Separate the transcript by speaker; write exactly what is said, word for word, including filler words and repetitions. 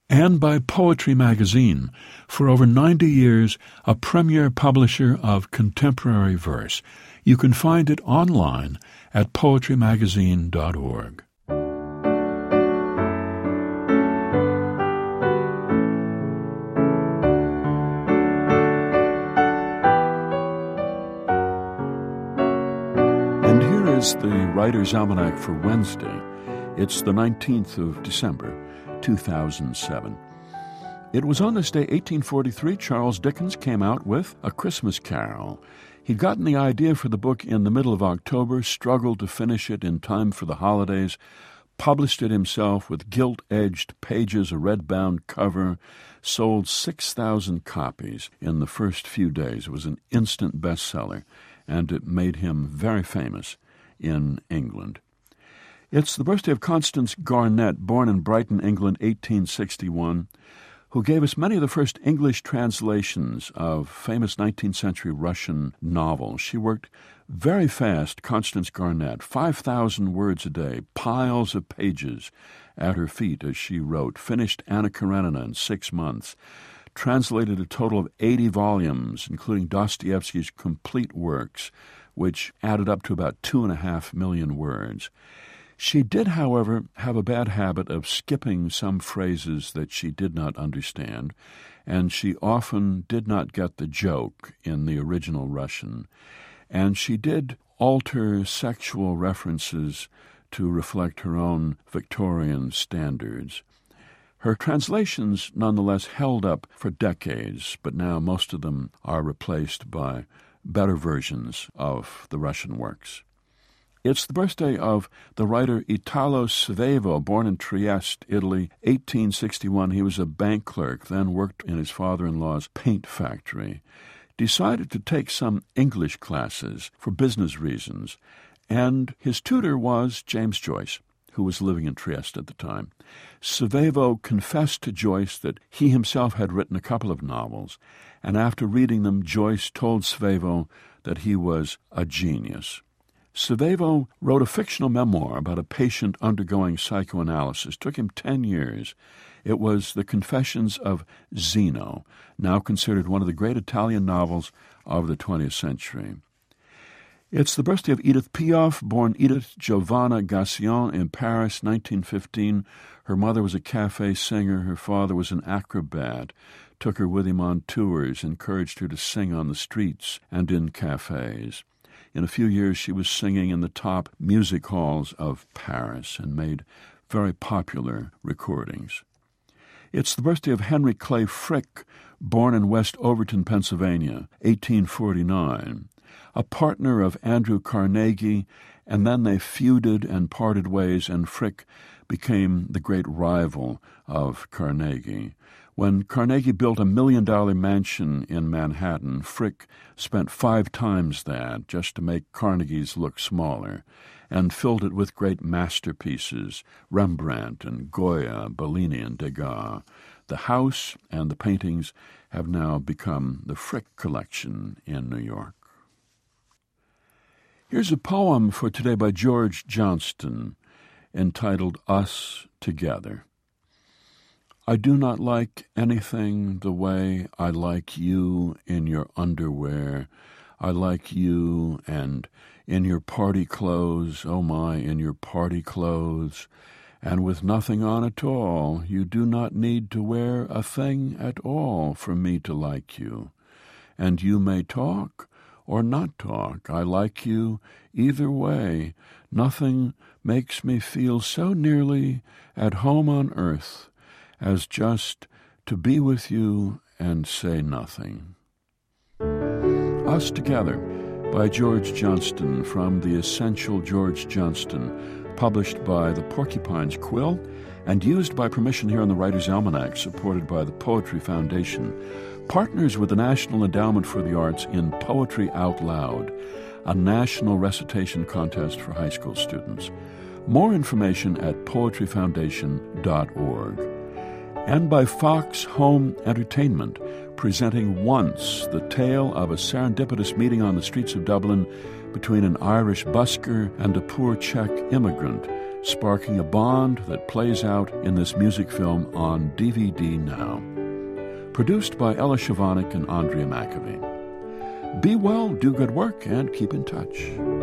Speaker 1: and by Poetry Magazine, for over ninety years a premier publisher of contemporary verse. You can find it online at poetry magazine dot org. And here is the Writer's Almanac for Wednesday. It's the nineteenth of December, two thousand seven. It was on this day, eighteen forty-three, Charles Dickens came out with A Christmas Carol. He'd gotten the idea for the book in the middle of October, struggled to finish it in time for the holidays, published it himself with gilt-edged pages, a red-bound cover, sold six thousand copies in the first few days. It was an instant bestseller, and it made him very famous in England. It's the birthday of Constance Garnett, born in Brighton, England, eighteen sixty-one, who gave us many of the first English translations of famous nineteenth century Russian novels. She worked very fast, Constance Garnett, five thousand words a day, piles of pages at her feet as she wrote, finished Anna Karenina in six months, translated a total of eighty volumes, including Dostoevsky's complete works, which added up to about two and a half million words. She did, however, have a bad habit of skipping some phrases that she did not understand, and she often did not get the joke in the original Russian. And she did alter sexual references to reflect her own Victorian standards. Her translations nonetheless held up for decades, but now most of them are replaced by better versions of the Russian works. It's the birthday of the writer Italo Svevo, born in Trieste, Italy, eighteen sixty-one. He was a bank clerk, then worked in his father-in-law's paint factory. Decided to take some English classes for business reasons, and his tutor was James Joyce, who was living in Trieste at the time. Svevo confessed to Joyce that he himself had written a couple of novels, and after reading them, Joyce told Svevo that he was a genius. Svevo wrote a fictional memoir about a patient undergoing psychoanalysis. It took him ten years. It was The Confessions of Zeno, now considered one of the great Italian novels of the twentieth century. It's the birthday of Edith Piaf, born Edith Giovanna Gassion in Paris, nineteen fifteen. Her mother was a cafe singer. Her father was an acrobat, took her with him on tours, encouraged her to sing on the streets and in cafes. In a few years, she was singing in the top music halls of Paris and made very popular recordings. It's the birthday of Henry Clay Frick, born in West Overton, Pennsylvania, eighteen forty-nine, a partner of Andrew Carnegie, and then they feuded and parted ways, and Frick became the great rival of Carnegie. When Carnegie built a million-dollar mansion in Manhattan, Frick spent five times that just to make Carnegie's look smaller, and filled it with great masterpieces, Rembrandt and Goya, Bellini and Degas. The house and the paintings have now become the Frick Collection in New York. Here's a poem for today by George Johnston, entitled Us Together. I do not like anything the way I like you in your underwear. I like you and in your party clothes, oh my, in your party clothes, and with nothing on at all. You do not need to wear a thing at all for me to like you. And you may talk or not talk. I like you either way. Nothing makes me feel so nearly at home on earth as just to be with you and say nothing. Us Together by George Johnston from The Essential George Johnston, published by the Porcupine's Quill and used by permission here on the Writer's Almanac, supported by the Poetry Foundation, partners with the National Endowment for the Arts in Poetry Out Loud, a national recitation contest for high school students. More information at poetry foundation dot org. And by Fox Home Entertainment, presenting Once, the tale of a serendipitous meeting on the streets of Dublin between an Irish busker and a poor Czech immigrant, sparking a bond that plays out in this music film on D V D now. Produced by Ella Shavanik and Andrea McAvey. Be well, do good work, and keep in touch.